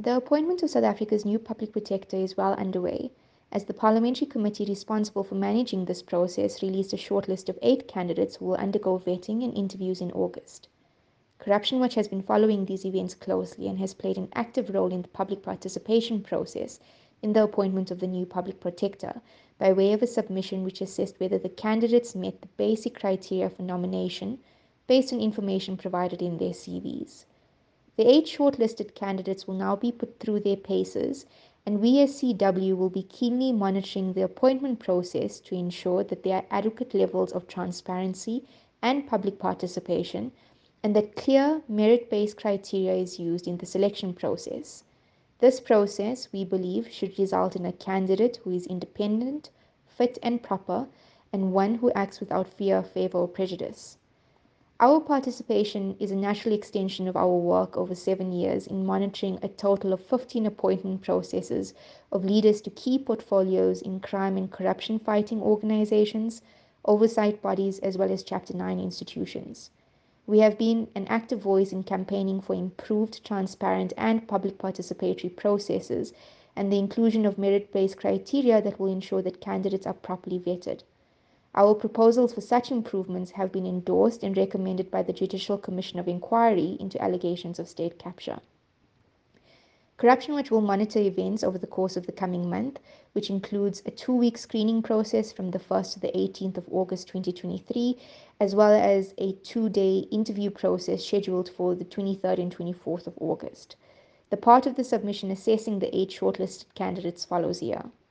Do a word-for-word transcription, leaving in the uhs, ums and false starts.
The appointment of South Africa's new public protector is well underway, as the parliamentary committee responsible for managing this process released a shortlist of eight candidates who will undergo vetting and interviews in August. Corruption Watch has been following these events closely and has played an active role in the public participation process in the appointment of the new public protector, by way of a submission which assessed whether the candidates met the basic criteria for nomination based on information provided in their C Vs. The eight shortlisted candidates will now be put through their paces, and we as C W will be keenly monitoring the appointment process to ensure that there are adequate levels of transparency and public participation, and that clear, merit-based criteria is used in the selection process. This process, we believe, should result in a candidate who is independent, fit and proper, and one who acts without fear, favor, or prejudice. Our participation is a natural extension of our work over seven years in monitoring a total of fifteen appointment processes of leaders to key portfolios in crime and corruption fighting organizations, oversight bodies, as well as Chapter nine institutions. We have been an active voice in campaigning for improved, transparent, and public participatory processes and the inclusion of merit-based criteria that will ensure that candidates are properly vetted. Our proposals for such improvements have been endorsed and recommended by the Judicial Commission of Inquiry into allegations of state capture. Corruption Watch will monitor events over the course of the coming month, which includes a two-week screening process from the first to the eighteenth of August twenty twenty-three, as well as a two-day interview process scheduled for the twenty-third and twenty-fourth of August. The part of the submission assessing the eight shortlisted candidates follows here.